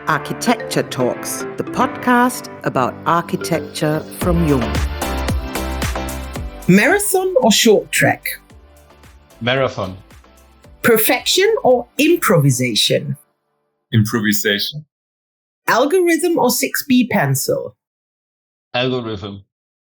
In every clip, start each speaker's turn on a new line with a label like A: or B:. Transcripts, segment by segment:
A: Architecture Talks, the podcast about architecture from Jung. Marathon or short track?
B: Marathon.
A: Perfection or improvisation?
C: Improvisation.
A: Algorithm or 6B pencil?
B: Algorithm.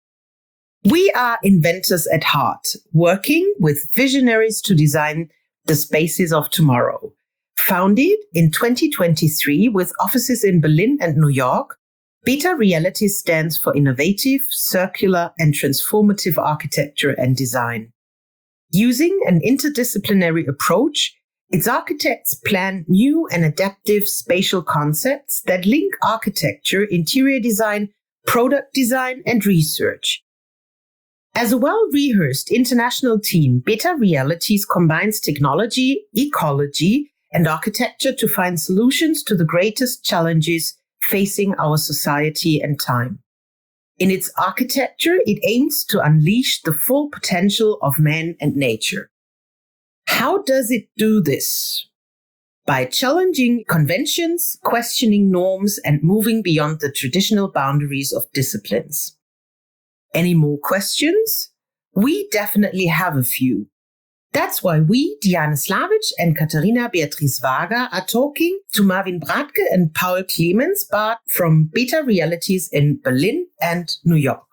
A: We are inventors at heart, working with visionaries to design the spaces of tomorrow. Founded in 2023 with offices in Berlin and New York, Beta Realities stands for innovative, circular, and transformative architecture and design. Using an interdisciplinary approach, its architects plan new and adaptive spatial concepts that link architecture, interior design, product design, and research. As a well-rehearsed international team, Beta Realities combines technology, ecology, and architecture to find solutions to the greatest challenges facing our society and time. In its architecture, it aims to unleash the full potential of man and nature. How does it do this? By challenging conventions, questioning norms, and moving beyond the traditional boundaries of disciplines. Any more questions? We definitely have a few. That's why we, Diane Slavic and Katharina Beatrice Wager, are talking to Marvin Bratke and Paul Clemensbart from Beta Realities in Berlin and New York.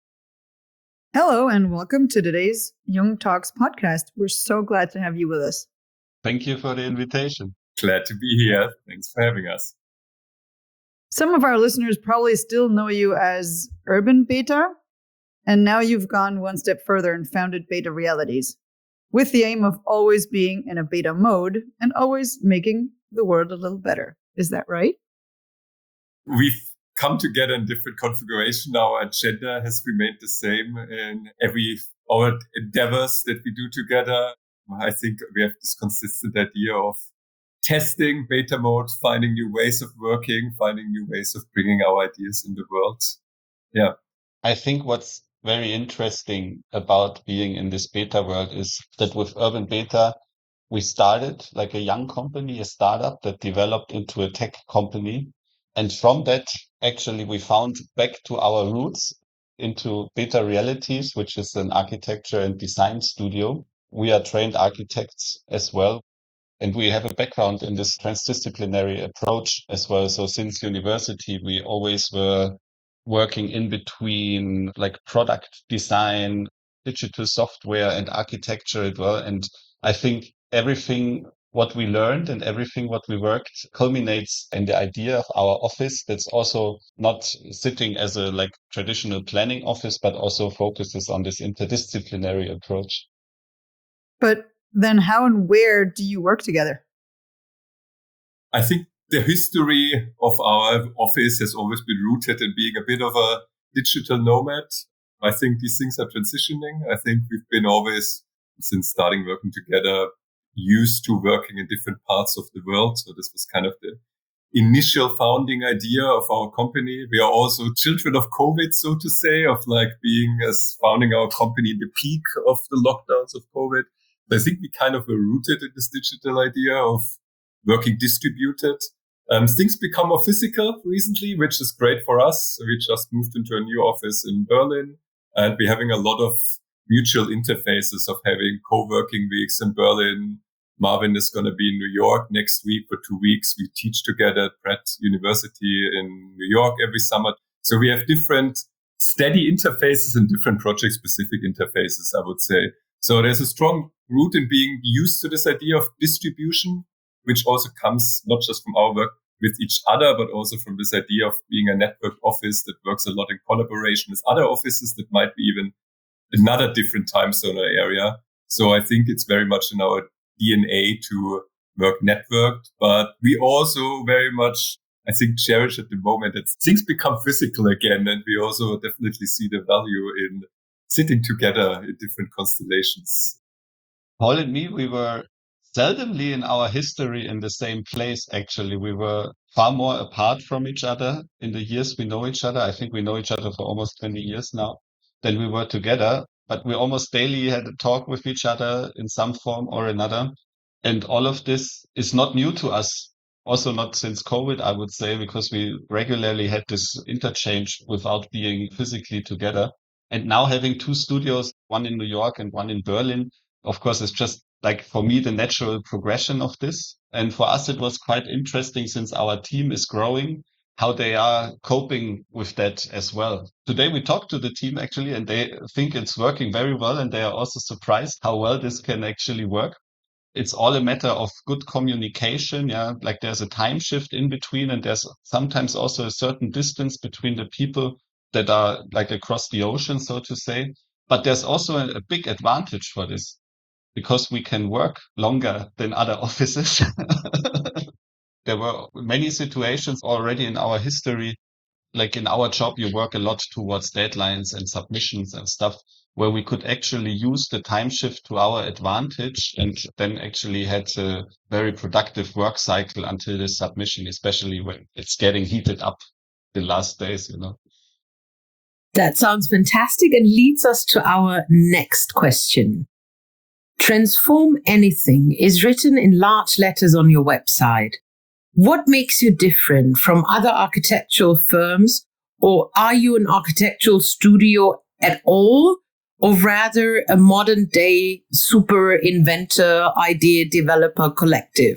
D: Hello and welcome to today's Jung Talks podcast. We're so glad to have you with us.
B: Thank you for the invitation.
C: Glad to be here. Thanks for having us.
D: Some of our listeners probably still know you as Urban Beta, and now you've gone one step further and founded Beta Realities, with the aim of always being in a beta mode and always making the world a little better. Is that right?
C: We've come together in different configuration. Our agenda has remained the same in our endeavors that we do together. I think we have this consistent idea of testing beta mode, finding new ways of working, finding new ways of bringing our ideas in the world. Yeah.
B: I think what's very interesting about being in this beta world is that with Urban Beta, we started like a young company, a startup that developed into a tech company. And from that, actually, we found back to our roots into Beta Realities, which is an architecture and design studio. We are trained architects as well. And we have a background in this transdisciplinary approach as well. So since university, we always were working in between like product design, digital software and architecture as well. And I think everything what we learned and everything what we worked culminates in the idea of our office that's also not sitting as a like traditional planning office, but also focuses on this interdisciplinary approach.
D: But then how and where do you work together?
C: I think the history of our office has always been rooted in being a bit of a digital nomad. I think these things are transitioning. I think we've been always, since starting working together, used to working in different parts of the world. So this was kind of the initial founding idea of our company. We are also children of COVID, so to say, of like being as founding our company in the peak of the lockdowns of COVID. I think we kind of were rooted in this digital idea of working distributed. Things become more physical recently, which is great for us. We just moved into a new office in Berlin, and we're having a lot of mutual interfaces of having co-working weeks in Berlin. Marvin is going to be in New York next week for 2 weeks. We teach together at Pratt University in New York every summer. So we have different steady interfaces and different project-specific interfaces, I would say. So there's a strong root in being used to this idea of distribution, which also comes not just from our work with each other, but also from this idea of being a network office that works a lot in collaboration with other offices that might be even another different time zone or area. So I think it's very much in our DNA to work networked, but we also very much, I think, cherish at the moment that things become physical again. And we also definitely see the value in sitting together in different constellations.
B: Paul and me, we were seldomly in our history in the same place, actually. We were far more apart from each other in the years we know each other. I think we know each other for almost 20 years now than we were together. But we almost daily had a talk with each other in some form or another. And all of this is not new to us. Also not since COVID, I would say, because we regularly had this interchange without being physically together. And now having two studios, one in New York and one in Berlin, of course, is just like for me, the natural progression of this. And for us, it was quite interesting since our team is growing, how they are coping with that as well. Today we talked to the team actually, and they think it's working very well. And they are also surprised how well this can actually work. It's all a matter of good communication. Yeah. Like there's a time shift in between, and there's sometimes also a certain distance between the people that are like across the ocean, so to say. But there's also a big advantage for this because we can work longer than other offices. There were many situations already in our history, like in our job, you work a lot towards deadlines and submissions and stuff where we could actually use the time shift to our advantage and then actually had a very productive work cycle until the submission, especially when it's getting heated up the last days, you know.
A: That sounds fantastic and leads us to our next question. Transform Anything is written in large letters on your website. What makes you different from other architectural firms, or are you an architectural studio at all, or rather a modern day super inventor, idea developer collective?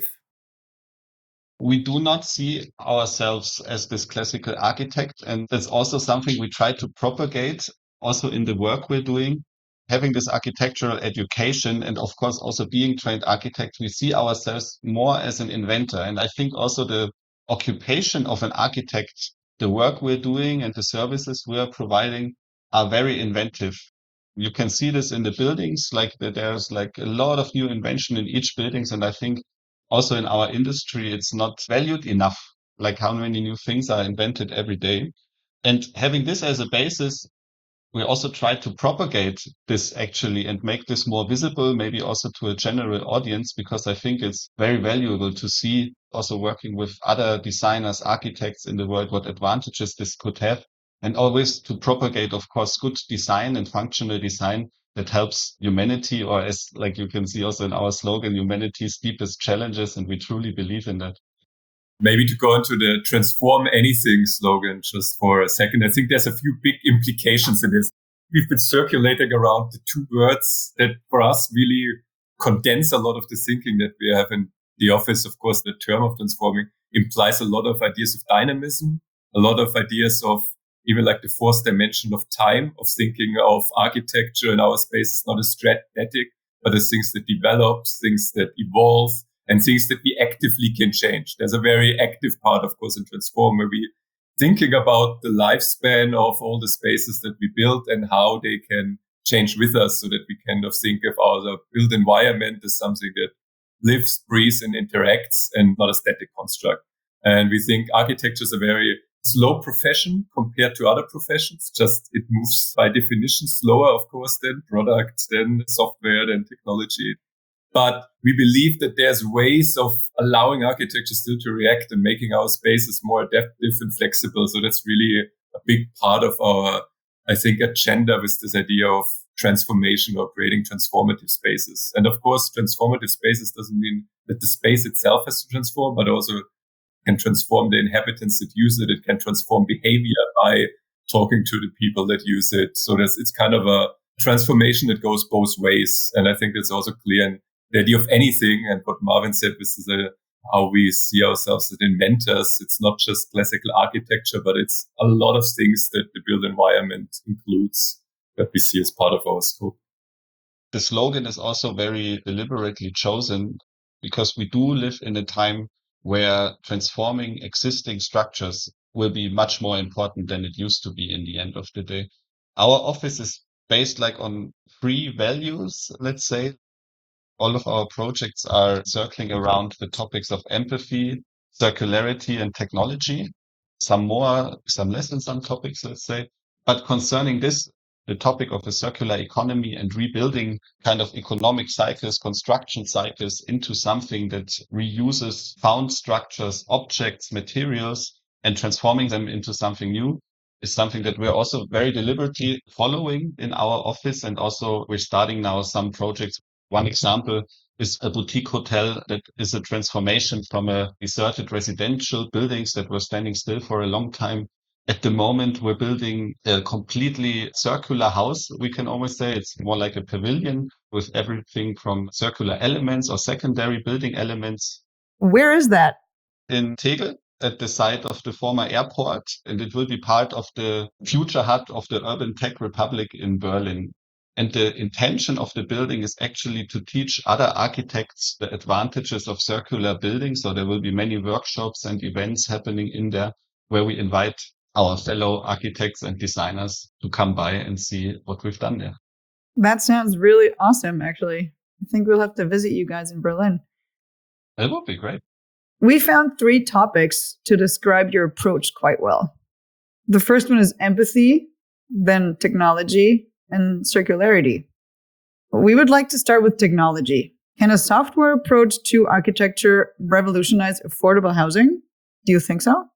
B: We do not see ourselves as this classical architect, and that's also something we try to propagate also in the work we're doing. Having this architectural education and of course also being trained architects, we see ourselves more as an inventor. And I think also the occupation of an architect, the work we're doing and the services we are providing are very inventive. You can see this in the buildings, like there's like a lot of new invention in each buildings. And I think also in our industry, it's not valued enough, like how many new things are invented every day. And having this as a basis, we also try to propagate this actually and make this more visible, maybe also to a general audience, because I think it's very valuable to see also working with other designers, architects in the world, what advantages this could have. And always to propagate, of course, good design and functional design that helps humanity, or as like you can see also in our slogan, humanity's deepest challenges. And we truly believe in that.
C: Maybe to go into the Transform Anything slogan just for a second, I think there's a few big implications in this. We've been circulating around the two words that for us really condense a lot of the thinking that we have in the office. Of course, the term of transforming implies a lot of ideas of dynamism, a lot of ideas of even like the fourth dimension of time, of thinking of architecture in our space is not as static, but as things that develop, things that evolve, and things that we actively can change. There's a very active part, of course, in Transform, where we thinking about the lifespan of all the spaces that we build and how they can change with us, so that we kind of think of our built environment as something that lives, breathes, and interacts, and not a static construct. And we think architecture is a very slow profession compared to other professions. Just it moves by definition slower, of course, than product, than software, than technology. But we believe that there's ways of allowing architecture still to react and making our spaces more adaptive and flexible. So that's really a big part of our, I think, agenda with this idea of transformation or creating transformative spaces. And of course, transformative spaces doesn't mean that the space itself has to transform, but also can transform the inhabitants that use it. It can transform behavior by talking to the people that use it. So it's kind of a transformation that goes both ways. And I think that's also clear in the idea of anything, and what Marvin said, this is how we see ourselves as inventors. It's not just classical architecture, but it's a lot of things that the built environment includes that we see as part of our scope.
B: The slogan is also very deliberately chosen because we do live in a time where transforming existing structures will be much more important than it used to be in the end of the day. Our office is based like on 3 values, let's say. All of our projects are circling around the topics of empathy, circularity, and technology. Some more, some less in some topics, let's say. But concerning this, the topic of a circular economy and rebuilding kind of economic cycles, construction cycles into something that reuses found structures, objects, materials, and transforming them into something new is something that we're also very deliberately following in our office. And also we're starting now some projects. One example is a boutique hotel that is a transformation from a deserted residential buildings that were standing still for a long time. At the moment, we're building a completely circular house. We can almost say it's more like a pavilion with everything from circular elements or secondary building elements.
D: Where is that?
B: In Tegel, at the site of the former airport, and it will be part of the future hub of the Urban Tech Republic in Berlin. And the intention of the building is actually to teach other architects the advantages of circular buildings. So there will be many workshops and events happening in there where we invite our fellow architects and designers to come by and see what we've done there.
D: That sounds really awesome, actually. I think we'll have to visit you guys in Berlin.
B: It would be great.
D: We found 3 topics to describe your approach quite well. The first one is empathy, then technology, and circularity. We would like to start with technology. Can a software approach to architecture revolutionize affordable housing? Do you think so?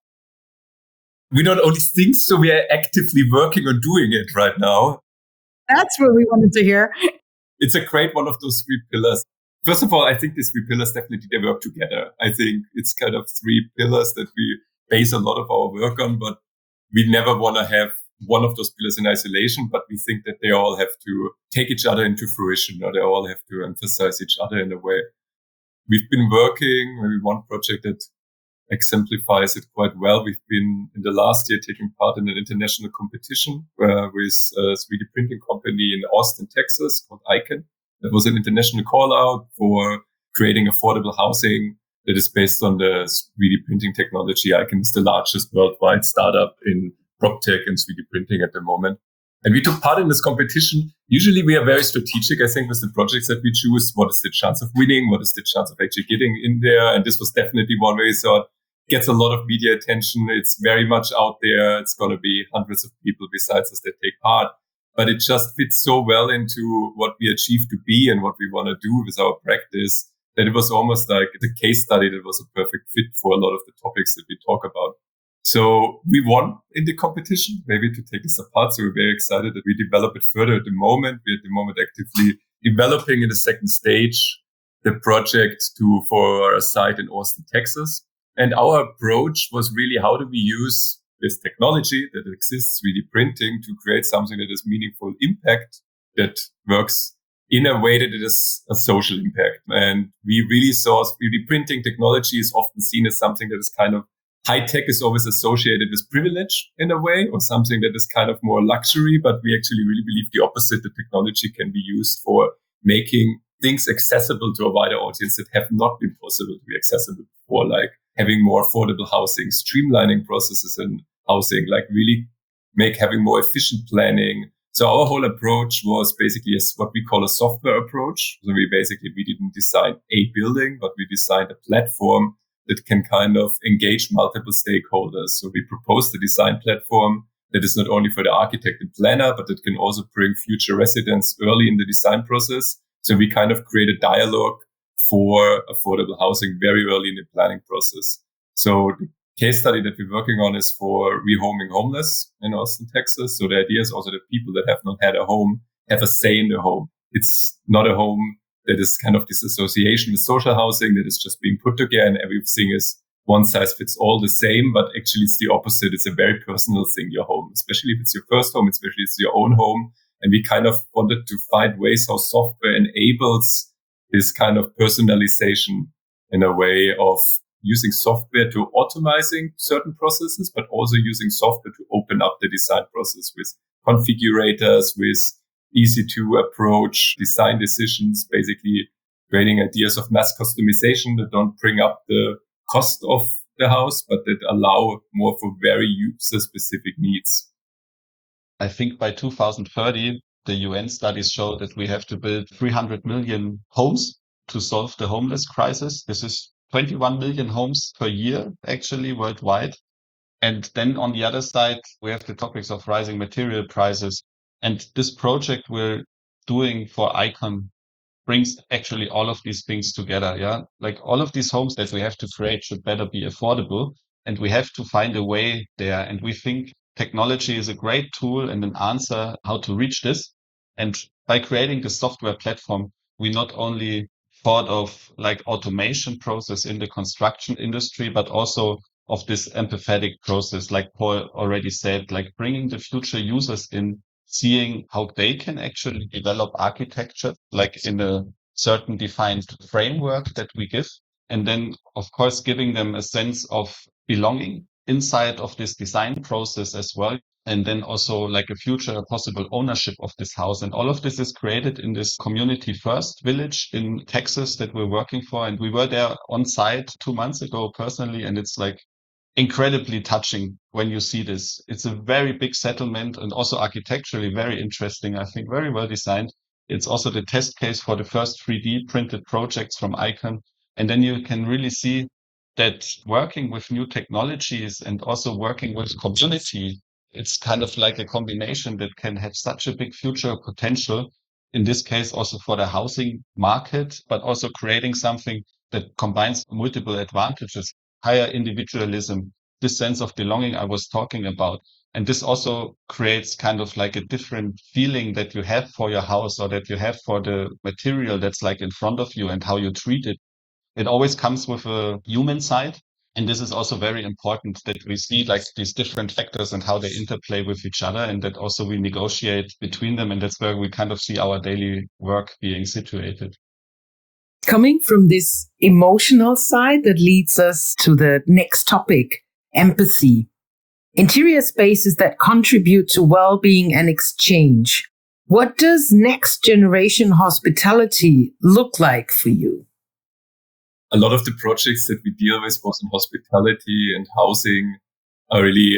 C: We not only think so, we are actively working on doing it right now.
D: That's what we wanted to hear.
C: It's a great one of those 3 pillars. First of all, I think these 3 pillars definitely they work together. I think it's kind of 3 pillars that we base a lot of our work on, but we never want to have one of those pillars in isolation, but we think that they all have to take each other into fruition, or they all have to emphasize each other in a way. We've been working, maybe one project that exemplifies it quite well. We've been in the last year taking part in an international competition with a 3D printing company in Austin, Texas called Icon. That was an international call out for creating affordable housing that is based on the 3D printing technology. Icon is the largest worldwide startup in PropTech and 3D printing at the moment. And we took part in this competition. Usually we are very strategic, I think, with the projects that we choose. What is the chance of winning? What is the chance of actually getting in there? And this was definitely one where we thought gets a lot of media attention. It's very much out there. It's going to be hundreds of people besides us that take part. But it just fits so well into what we achieve to be and what we want to do with our practice that it was almost like the case study that was a perfect fit for a lot of the topics that we talk about. So we won in the competition, maybe to take this apart. So we're very excited that we develop it further at the moment. We're at the moment actively developing in the second stage the project for a site in Austin, Texas. And our approach was really how do we use this technology that exists, 3D printing, to create something that has meaningful impact, that works in a way that it is a social impact. And we really saw 3D printing technology is often seen as something that is kind of high tech, is always associated with privilege in a way, or something that is kind of more luxury. But we actually really believe the opposite. The technology can be used for making things accessible to a wider audience that have not been possible to be accessible before, like having more affordable housing, streamlining processes in housing, like really having more efficient planning. So our whole approach was basically what we call a software approach. So we didn't design a building, but we designed a platform that can kind of engage multiple stakeholders. So we proposed a design platform that is not only for the architect and planner, but that can also bring future residents early in the design process. So we kind of create a dialogue for affordable housing very early in the planning process. So the case study that we're working on is for rehoming homeless in Austin, Texas. So the idea is also that people that have not had a home have a say in their home. It's not a home that is kind of this association with social housing that is just being put together and everything is one size fits all the same, but actually it's the opposite. It's a very personal thing, your home, especially if it's your first home, especially if it's your own home. And we kind of wanted to find ways how software enables this kind of personalization in a way of using software to automizing certain processes, but also using software to open up the design process with configurators, with easy to approach design decisions, basically creating ideas of mass customization that don't bring up the cost of the house, but that allow more for very user specific needs.
B: I think by 2030, the UN studies show that we have to build 300 million homes to solve the homeless crisis. This is 21 million homes per year, actually, worldwide. And then on the other side, we have the topics of rising material prices. And this project we're doing for Icon brings actually all of these things together. Yeah. Like all of these homes that we have to create should better be affordable. And we have to find a way there. And we think technology is a great tool and an answer how to reach this. And by creating the software platform, we not only thought of like automation process in the construction industry, but also of this empathetic process, like Paul already said, like bringing the future users in, seeing how they can actually develop architecture, like in a certain defined framework that we give. And then, of course, giving them a sense of belonging inside of this design process as well. And then also like a future possible ownership of this house. And all of this is created in this community first village in Texas that we're working for. And we were there on site 2 months ago personally. And it's like incredibly touching when you see this. It's a very big settlement and also architecturally very interesting. I think very well designed. It's also the test case for the first 3D printed projects from Icon. And then you can really see that working with new technologies and also working with community, it's kind of like a combination that can have such a big future potential. In this case, also for the housing market, but also creating something that combines multiple advantages, higher individualism, this sense of belonging I was talking about. And this also creates kind of like a different feeling that you have for your house or that you have for the material that's like in front of you and how you treat it. It always comes with a human side. And this is also very important that we see like these different factors and how they interplay with each other and that also we negotiate between them. And that's where we kind of see our daily work being situated.
A: Coming from this emotional side, that leads us to the next topic, empathy. Interior spaces that contribute to well-being and exchange. What does next generation hospitality look like for you?
C: A lot of the projects that we deal with, both in hospitality and housing, are really,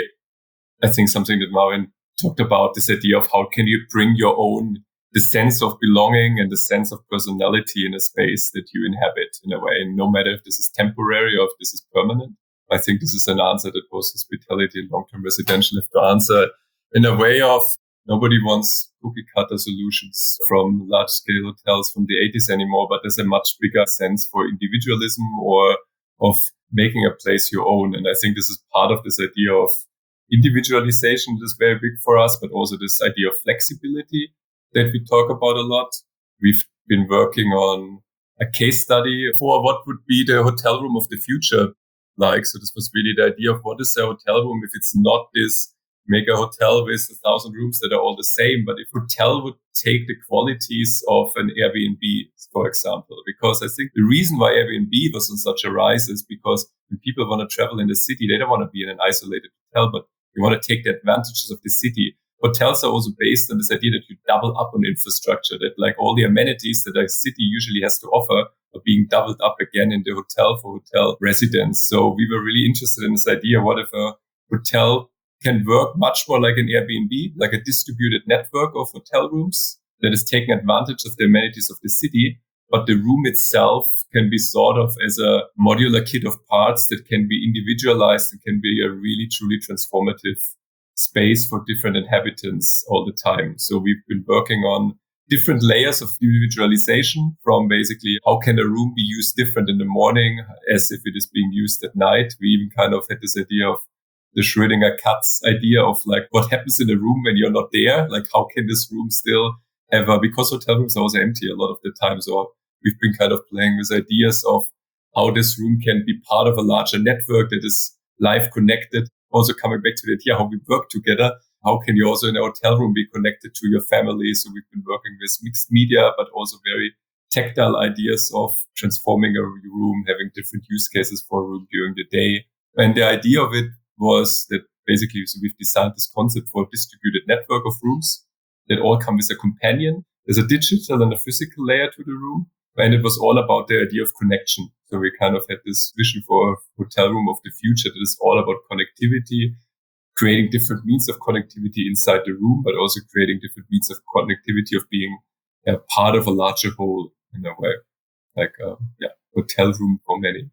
C: I think, something that Marvin talked about, this idea of how can you bring your own, the sense of belonging and the sense of personality in a space that you inhabit in a way, and no matter if this is temporary or if this is permanent. I think this is an answer that both hospitality and long-term residential have to answer in a way of nobody wants cookie cutter solutions from large scale hotels from the 80s anymore, but there's a much bigger sense for individualism or of making a place your own. And I think this is part of this idea of individualization that is very big for us, but also this idea of flexibility that we talk about a lot. We've been working on a case study for what would be the hotel room of the future like. So this was really the idea of what is a hotel room if it's not this mega hotel with 1,000 rooms that are all the same, but if hotel would take the qualities of an Airbnb, for example, because I think the reason why Airbnb was on such a rise is because when people want to travel in the city, they don't want to be in an isolated hotel, but they want to take the advantages of the city. Hotels are also based on this idea that you double up on infrastructure, that like all the amenities that a city usually has to offer are being doubled up again in the hotel for hotel residents. So we were really interested in this idea. What if a hotel can work much more like an Airbnb, like a distributed network of hotel rooms that is taking advantage of the amenities of the city, but the room itself can be thought of as a modular kit of parts that can be individualized and can be a really truly transformative space for different inhabitants all the time. So we've been working on different layers of individualization, from basically how can a room be used different in the morning as if it is being used at night. We even kind of had this idea of the Schrödinger cats idea of like what happens in a room when you're not there. Like how can this room still ever, because hotel rooms are also empty a lot of the time. So we've been kind of playing with ideas of how this room can be part of a larger network that is live connected. Also coming back to the idea how we work together. How can you also in a hotel room be connected to your family? So we've been working with mixed media, but also very tactile ideas of transforming a room, having different use cases for a room during the day. And the idea of it was that basically, so we've designed this concept for a distributed network of rooms that all come with a companion. There's a digital and a physical layer to the room. And it was all about the idea of connection. So we kind of had this vision for a hotel room of the future that is all about connectivity, creating different means of connectivity inside the room, but also creating different means of connectivity of being a part of a larger whole in a way, like a hotel room for many.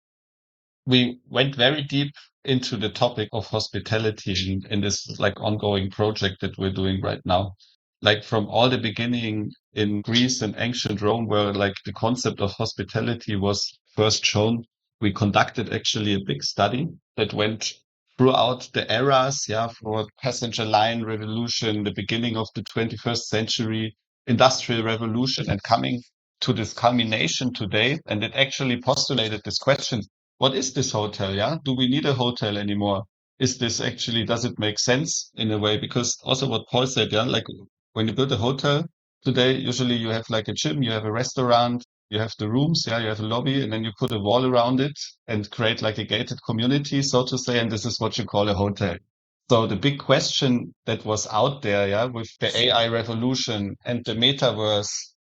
B: We went very deep into the topic of hospitality in this like ongoing project that we're doing right now. Like from all the beginning in Greece and ancient Rome, where like the concept of hospitality was first shown, we conducted actually a big study that went throughout the eras, for passenger line revolution, the beginning of the 21st century, industrial revolution, and coming to this culmination today. And it actually postulated this question: what is this hotel? Yeah. Do we need a hotel anymore? Is this actually, does it make sense in a way? Because also what Paul said, yeah, like when you build a hotel today, usually you have like a gym, you have a restaurant, you have the rooms, yeah, you have a lobby, and then you put a wall around it and create like a gated community, so to say. And this is what you call a hotel. So the big question that was out there, yeah, with the AI revolution and the metaverse,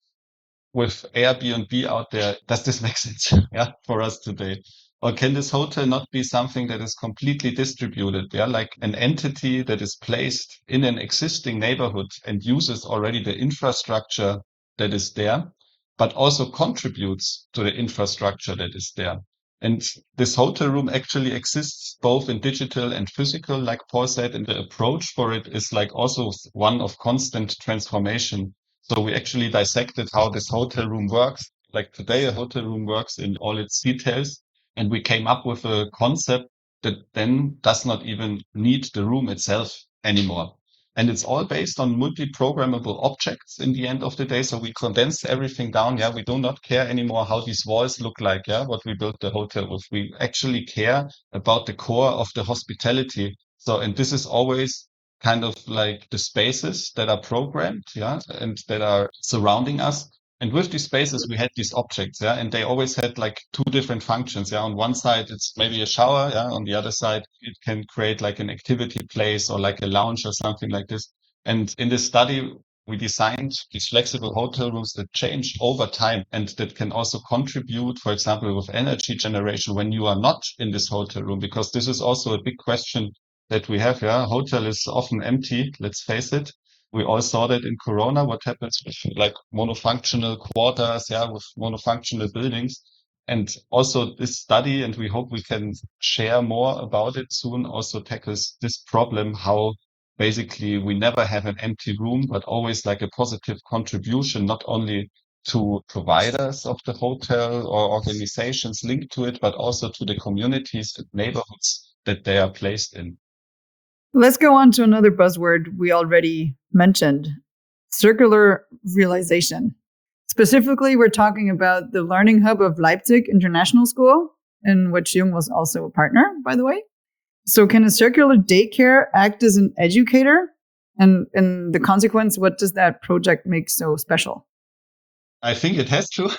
B: with Airbnb out there, does this make sense? Yeah, for us today? Or can this hotel not be something that is completely distributed? Yeah, like an entity that is placed in an existing neighborhood and uses already the infrastructure that is there, but also contributes to the infrastructure that is there. And this hotel room actually exists both in digital and physical, like Paul said, and the approach for it is like also one of constant transformation. So we actually dissected how this hotel room works. Like today, a hotel room works in all its details. And we came up with a concept that then does not even need the room itself anymore. And it's all based on multi-programmable objects in the end of the day. So we condense everything down. Yeah, we do not care anymore how these walls look like. Yeah, what we built the hotel with. We actually care about the core of the hospitality. So, and this is always kind of like the spaces that are programmed, yeah, and that are surrounding us. And with these spaces, we had these objects, yeah, and they always had like two different functions, yeah. On one side, it's maybe a shower, yeah. On the other side, it can create like an activity place or like a lounge or something like this. And in this study, we designed these flexible hotel rooms that change over time and that can also contribute, for example, with energy generation when you are not in this hotel room, because this is also a big question that we have. Yeah, hotel is often empty. Let's face it. We all saw that in Corona, what happens with like monofunctional quarters, yeah, with monofunctional buildings. And also this study, and we hope we can share more about it soon, also tackles this problem, how basically we never have an empty room, but always like a positive contribution, not only to providers of the hotel or organizations linked to it, but also to the communities and neighborhoods that they are placed in.
D: Let's go on to another buzzword we already mentioned, circular realization. Specifically, we're talking about the Learning Hub of Leipzig International School, in which Jung was also a partner, by the way. So can a circular daycare act as an educator? And in the consequence, what does that project make so special?
B: I think it has to.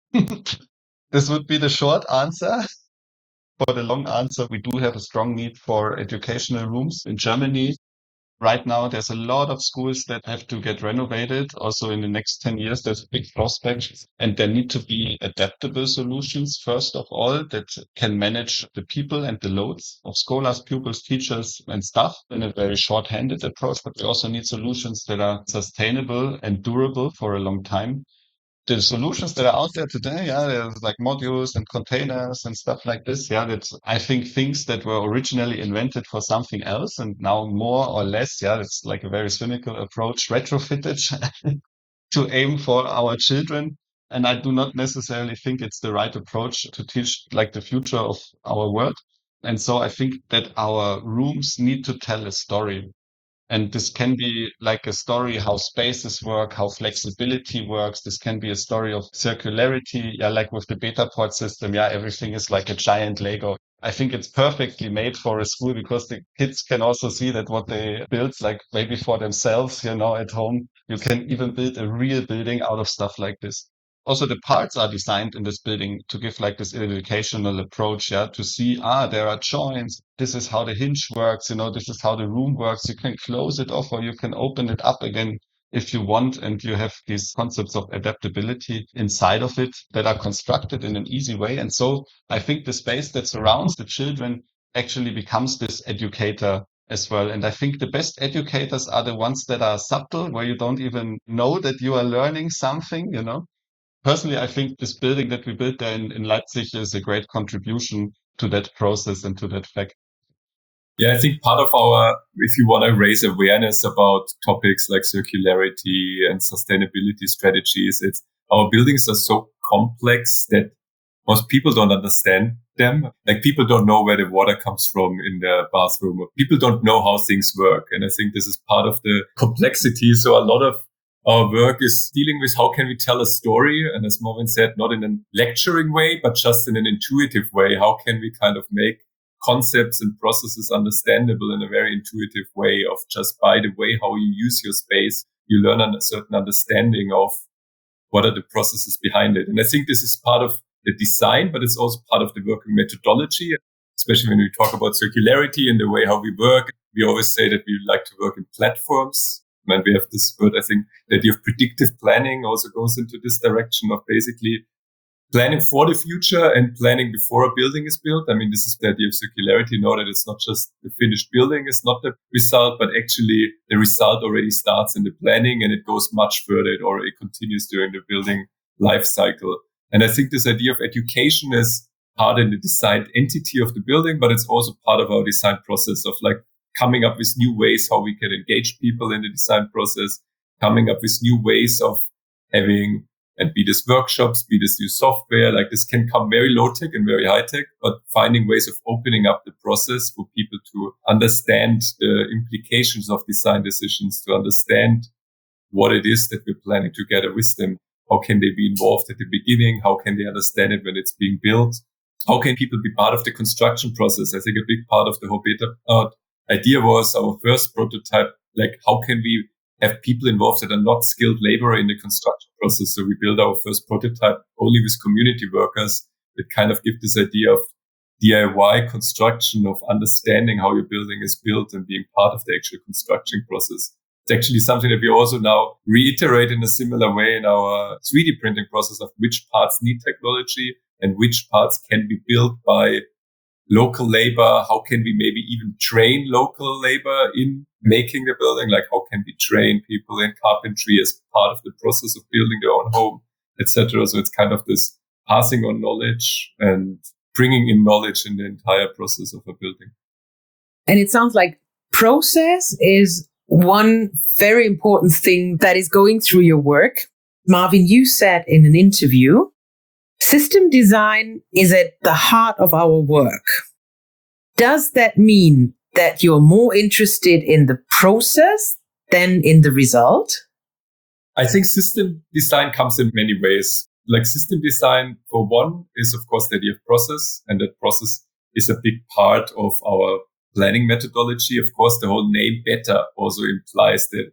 B: This would be the short answer. For the long answer, we do have a strong need for educational rooms in Germany. Right now, there's a lot of schools that have to get renovated. Also in the next 10 years, there's a big prospect, and there need to be adaptable solutions, first of all, that can manage the people and the loads of scholars, pupils, teachers, and staff in a very short-handed approach. But we also need solutions that are sustainable and durable for a long time. The solutions that are out there today, yeah, there's like modules and containers and stuff like this. Yeah, that's, I think, things that were originally invented for something else and now more or less, yeah, it's like a very cynical approach, retrofitted to aim for our children. And I do not necessarily think it's the right approach to teach like the future of our world. And so I think that our rooms need to tell a story. And this can be like a story how spaces work, how flexibility works. This can be a story of circularity. Yeah, like with the Betaport system. Yeah, everything is like a giant Lego. I think it's perfectly made for a school because the kids can also see that what they build, like maybe for themselves, you know, at home. You can even build a real building out of stuff like this. Also, the parts are designed in this building to give like this educational approach, yeah, to see, there are joints. This is how the hinge works. You know, this is how the room works. You can close it off or you can open it up again if you want. And you have these concepts of adaptability inside of it that are constructed in an easy way. And so I think the space that surrounds the children actually becomes this educator as well. And I think the best educators are the ones that are subtle, where you don't even know that you are learning something, you know. Personally, I think this building that we built there in Leipzig is a great contribution to that process and to that fact.
C: Yeah, I think part of our, if you want to raise awareness about topics like circularity and sustainability strategies, it's our buildings are so complex that most people don't understand them. Like people don't know where the water comes from in their bathroom. People don't know how things work. And I think this is part of the complexity. So a lot of our work is dealing with how can we tell a story? And as Marvin said, not in a lecturing way, but just in an intuitive way. How can we kind of make concepts and processes understandable in a very intuitive way of just by the way how you use your space, you learn a certain understanding of what are the processes behind it. And I think this is part of the design, but it's also part of the working methodology, especially when we talk about circularity and the way how we work. We always say that we like to work in platforms. And we have this word, I think, the idea of predictive planning also goes into this direction of basically planning for the future and planning before a building is built. I mean, this is the idea of circularity, know that it's not just the finished building is not the result, but actually the result already starts in the planning and it goes much further. It continues during the building life cycle. And I think this idea of education is part in the design entity of the building, but it's also part of our design process of like coming up with new ways how we can engage people in the design process, coming up with new ways of having, and be this workshops, be this new software, like this can come very low tech and very high tech, but finding ways of opening up the process for people to understand the implications of design decisions, to understand what it is that we're planning together with them. How can they be involved at the beginning? How can they understand it when it's being built? How can people be part of the construction process? I think a big part of the whole beta idea was our first prototype, like how can we have people involved that are not skilled labor in the construction process. So we built our first prototype only with community workers that kind of give this idea of DIY construction, of understanding how your building is built and being part of the actual construction process. It's actually something that we also now reiterate in a similar way in our 3D printing process of which parts need technology and which parts can be built by local labor. How can we maybe even train local labor in making the building? Like how can we train people in carpentry as part of the process of building their own home, etc. So it's kind of this passing on knowledge and bringing in knowledge in the entire process of a building.
A: And it sounds like process is one very important thing that is going through your work. Marvin, you said in an interview, system design is at the heart of our work. Does that mean that you're more interested in the process than in the result?
C: I think system design comes in many ways. Like system design, for one, is of course the idea of process, and that process is a big part of our planning methodology. Of course, the whole name beta also implies that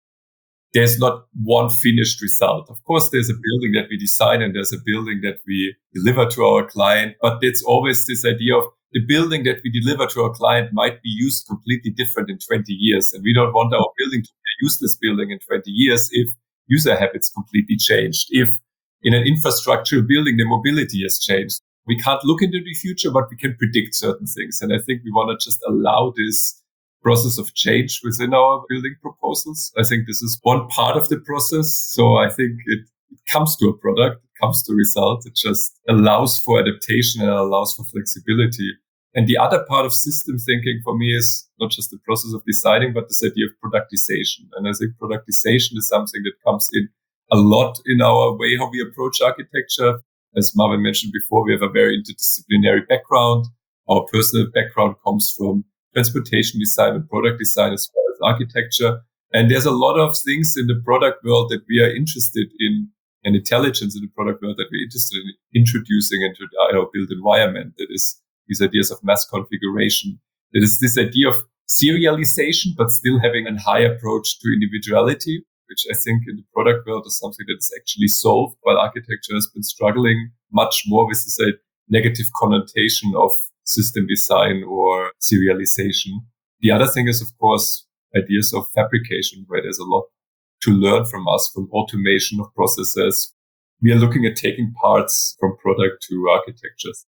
C: there's not one finished result. Of course, there's a building that we design and there's a building that we deliver to our client, but it's always this idea of the building that we deliver to our client might be used completely different in 20 years. And we don't want our building to be a useless building in 20 years if user habits completely changed. If in an infrastructural building, the mobility has changed. We can't look into the future, but we can predict certain things. And I think we want to just allow this process of change within our building proposals. I think this is one part of the process. So I think it comes to a product, it comes to results. It just allows for adaptation and allows for flexibility. And the other part of system thinking for me is not just the process of deciding, but this idea of productization. And I think productization is something that comes in a lot in our way how we approach architecture. As Marvin mentioned before, we have a very interdisciplinary background. Our personal background comes from transportation design and product design as well as architecture. And there's a lot of things in the product world that we are interested in, and intelligence in the product world that we're interested in introducing into our built environment. That is these ideas of mass configuration. That is this idea of serialization, but still having a high approach to individuality, which I think in the product world is something that is actually solved, while architecture has been struggling much more with this negative connotation of system design or serialization. The other thing is, of course, ideas of fabrication, where there's a lot to learn from us, from automation of processes. We are looking at taking parts from product to architectures.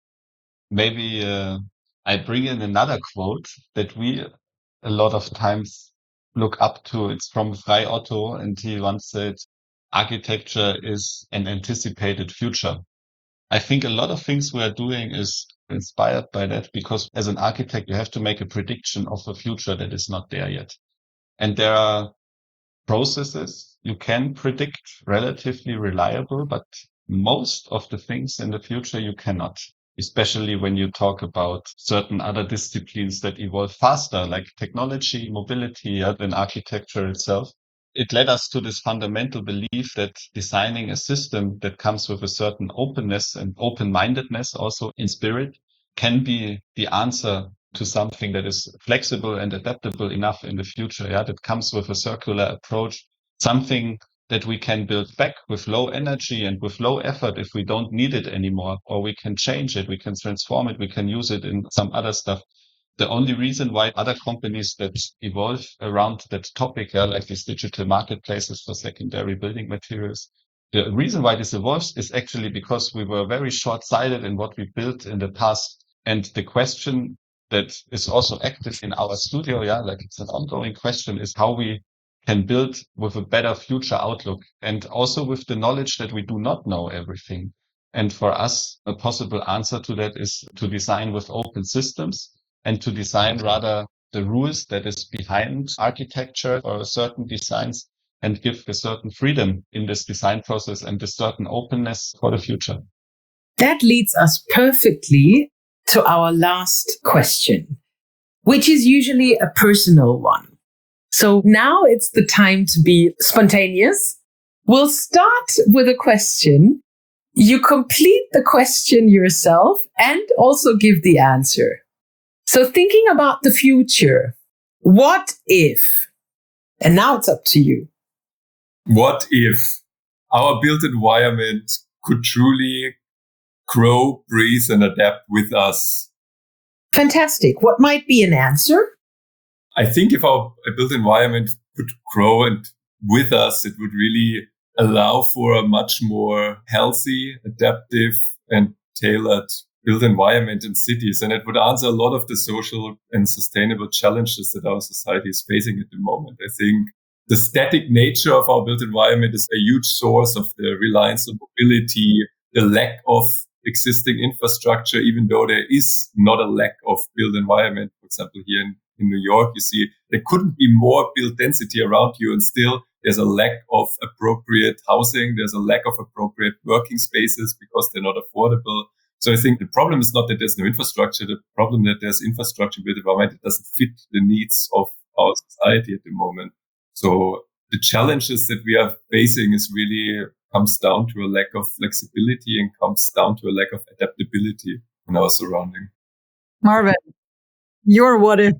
B: Maybe I bring in another quote that we a lot of times look up to. It's from Frei Otto, and he once said, architecture is an anticipated future. I think a lot of things we are doing is inspired by that, because as an architect, you have to make a prediction of a future that is not there yet. And there are processes you can predict relatively reliable, but most of the things in the future you cannot, especially when you talk about certain other disciplines that evolve faster, like technology, mobility, than architecture itself. it led us to this fundamental belief that designing a system that comes with a certain openness and open-mindedness also in spirit can be the answer to something that is flexible and adaptable enough in the future. Yeah, that comes with a circular approach, something that we can build back with low energy and with low effort if we don't need it anymore, or we can change it, we can transform it, we can use it in some other stuff. The only reason why other companies that evolve around that topic, like these digital marketplaces for secondary building materials, the reason why this evolves is actually because we were very short-sighted in what we built in the past. And the question that is also active in our studio, like it's an ongoing question, is how we can build with a better future outlook, and also with the knowledge that we do not know everything. And for us, a possible answer to that is to design with open systems and to design rather the rules that is behind architecture or certain designs, and give a certain freedom in this design process and a certain openness for the future.
A: That leads us perfectly to our last question, which is usually a personal one. So now it's the time to be spontaneous. We'll start with a question. You complete the question yourself and also give the answer. So thinking about the future, what if? And now it's up to you.
C: What if our built environment could truly grow, breathe, and adapt with us?
A: Fantastic. What might be an answer?
C: I think if our built environment could grow and with us, it would really allow for a much more healthy, adaptive, and tailored built environment in cities. And it would answer a lot of the social and sustainable challenges that our society is facing at the moment. I think the static nature of our built environment is a huge source of the reliance on mobility, the lack of existing infrastructure, even though there is not a lack of built environment. For example, here in New York, you see there couldn't be more built density around you, and still there's a lack of appropriate housing. There's a lack of appropriate working spaces because they're not affordable. So I think the problem is not that there's no infrastructure. The problem that there's infrastructure built environment that doesn't fit the needs of our society at the moment. So the challenges that we are facing is really comes down to a lack of flexibility and comes down to a lack of adaptability in our surrounding.
D: Marvin, your what if?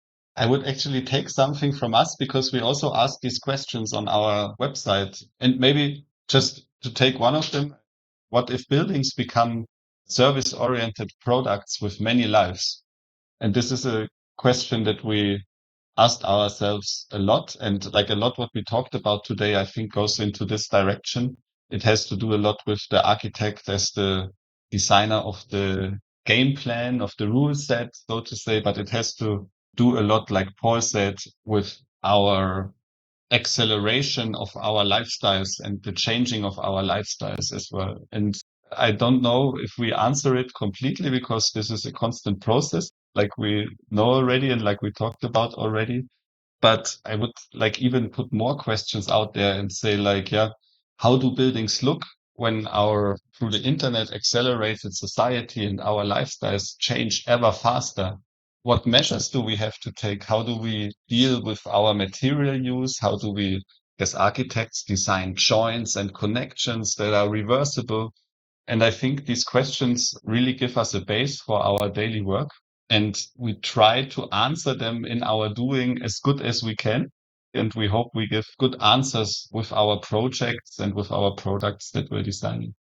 B: I would actually take something from us, because we also ask these questions on our website. And maybe just to take one of them, what if buildings become service-oriented products with many lives? And this is a question that we asked ourselves a lot. And like a lot what we talked about today, I think goes into this direction. It has to do a lot with the architect as the designer of the game plan, of the rule set, so to say, but it has to do a lot, like Paul said, with our acceleration of our lifestyles and the changing of our lifestyles as well. And I don't know if we answer it completely, because this is a constant process, like we know already and like we talked about already. But I would like even put more questions out there and say like, how do buildings look when through the internet accelerated society and our lifestyles change ever faster? What measures do we have to take? How do we deal with our material use? How do we, as architects, design joints and connections that are reversible? And I think these questions really give us a base for our daily work. And we try to answer them in our doing as good as we can. And we hope we give good answers with our projects and with our products that we're designing.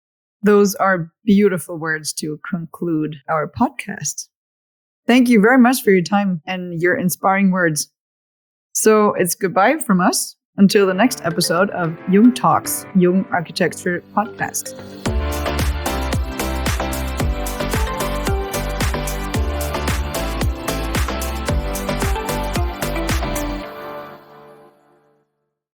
D: Those are beautiful words to conclude our podcast. Thank you very much for your time and your inspiring words. So it's goodbye from us until the next episode of Jung Talks, Jung Architecture Podcast.